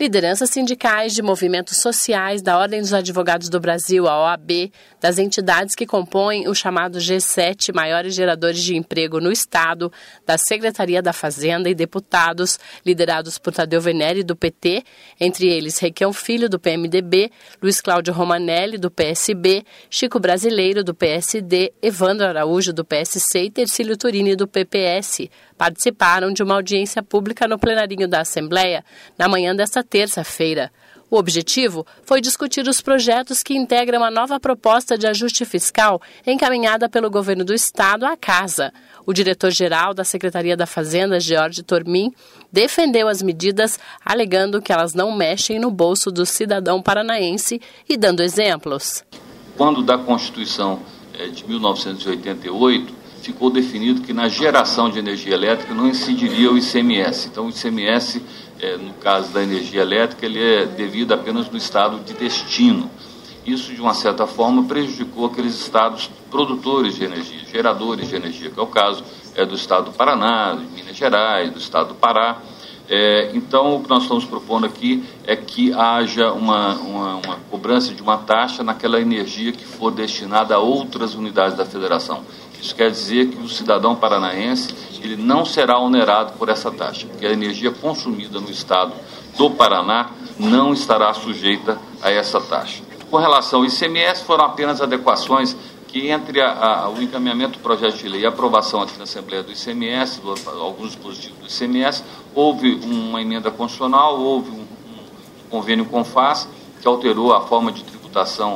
Lideranças sindicais de movimentos sociais da Ordem dos Advogados do Brasil, a OAB, das entidades que compõem o chamado G7, maiores geradores de emprego no Estado, da Secretaria da Fazenda e deputados, liderados por Tadeu Venere, do PT, entre eles Requião Filho, do PMDB, Luiz Cláudio Romanelli, do PSB, Chico Brasileiro, do PSD, Evandro Araújo, do PSC e Tercílio Turini, do PPS, participaram de uma audiência pública no plenarinho da Assembleia na manhã desta terça-feira. O objetivo foi discutir os projetos que integram a nova proposta de ajuste fiscal encaminhada pelo governo do Estado à Casa. O diretor-geral da Secretaria da Fazenda, George Tormin, defendeu as medidas, alegando que elas não mexem no bolso do cidadão paranaense e dando exemplos. Quando da Constituição de 1988, ficou definido que na geração de energia elétrica não incidiria o ICMS. Então, o ICMS, no caso da energia elétrica, ele é devido apenas no estado de destino. Isso, de uma certa forma, prejudicou aqueles estados produtores de energia, geradores de energia, que é o caso do estado do Paraná, de Minas Gerais, do estado do Pará. Então, o que nós estamos propondo aqui é que haja uma cobrança de uma taxa naquela energia que for destinada a outras unidades da federação. Isso quer dizer que o cidadão paranaense ele não será onerado por essa taxa, porque a energia consumida no estado do Paraná não estará sujeita a essa taxa. Com relação ao ICMS, foram apenas adequações que entre o encaminhamento do projeto de lei e a aprovação aqui na Assembleia do ICMS, alguns dispositivos do ICMS, houve uma emenda constitucional, houve um convênio com FAS, que alterou a forma de tributação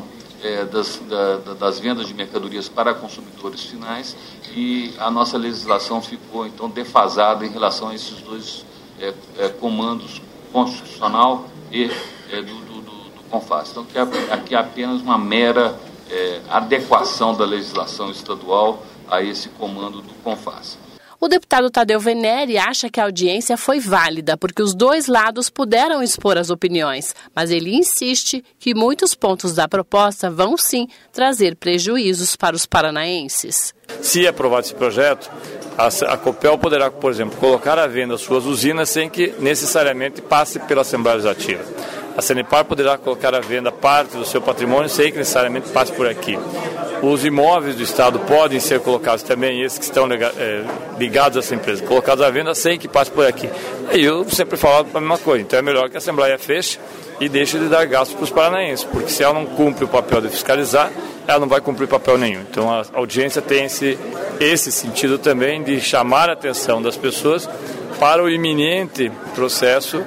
das vendas de mercadorias para consumidores finais, e a nossa legislação ficou então defasada em relação a esses dois comandos, constitucional e do CONFAS. Então, aqui é apenas uma mera adequação da legislação estadual a esse comando do CONFAS. O deputado Tadeu Venere acha que a audiência foi válida porque os dois lados puderam expor as opiniões, mas ele insiste que muitos pontos da proposta vão sim trazer prejuízos para os paranaenses. Se aprovado esse projeto, a Copel poderá, por exemplo, colocar à venda suas usinas sem que necessariamente passe pela Assembleia Legislativa. A Sanepar poderá colocar à venda parte do seu patrimônio sem que necessariamente passe por aqui. Os imóveis do Estado podem ser colocados também, esses que estão ligados a essa empresa, colocados à venda sem que passe por aqui. E eu sempre falo a mesma coisa, então é melhor que a Assembleia feche e deixe de dar gastos para os paranaenses, porque se ela não cumpre o papel de fiscalizar, ela não vai cumprir papel nenhum. Então a audiência tem esse sentido também de chamar a atenção das pessoas para o iminente processo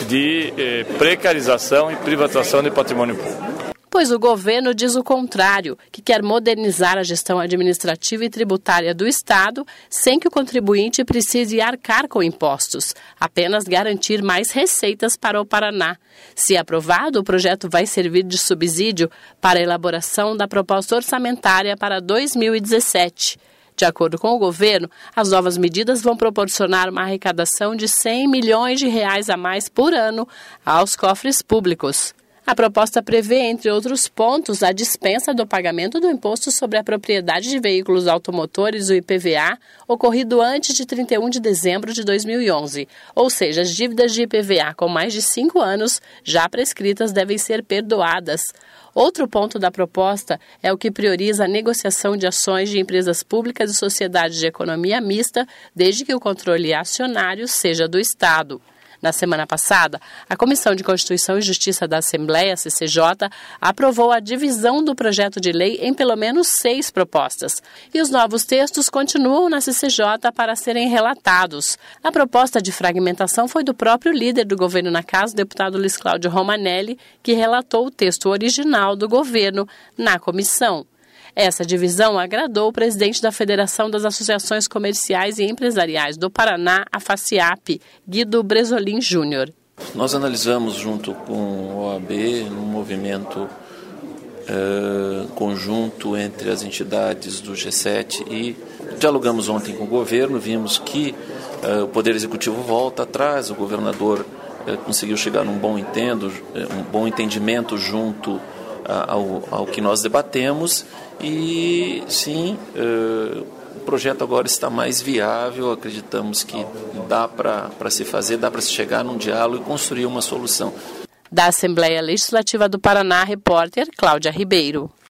de precarização e privatização de patrimônio público. Pois o governo diz o contrário, que quer modernizar a gestão administrativa e tributária do Estado sem que o contribuinte precise arcar com impostos, apenas garantir mais receitas para o Paraná. Se aprovado, o projeto vai servir de subsídio para a elaboração da proposta orçamentária para 2017. De acordo com o governo, as novas medidas vão proporcionar uma arrecadação de R$100 milhões a mais por ano aos cofres públicos. A proposta prevê, entre outros pontos, a dispensa do pagamento do Imposto sobre a Propriedade de Veículos Automotores, o IPVA, ocorrido antes de 31 de dezembro de 2011. Ou seja, as dívidas de IPVA com mais de 5 anos já prescritas devem ser perdoadas. Outro ponto da proposta é o que prioriza a negociação de ações de empresas públicas e sociedades de economia mista, desde que o controle acionário seja do Estado. Na semana passada, a Comissão de Constituição e Justiça da Assembleia, CCJ, aprovou a divisão do projeto de lei em pelo menos 6 propostas. E os novos textos continuam na CCJ para serem relatados. A proposta de fragmentação foi do próprio líder do governo na casa, o deputado Luiz Cláudio Romanelli, que relatou o texto original do governo na comissão. Essa divisão agradou o presidente da Federação das Associações Comerciais e Empresariais do Paraná, a FACIAP, Guido Bresolin Júnior. Nós analisamos junto com o OAB um movimento conjunto entre as entidades do G7 e dialogamos ontem com o governo, vimos que o Poder Executivo volta atrás, o governador conseguiu chegar num bom entendimento junto ao que nós debatemos e sim, O projeto agora está mais viável, acreditamos que dá para se fazer, dá para se chegar num diálogo e construir uma solução. Da Assembleia Legislativa do Paraná, repórter Cláudia Ribeiro.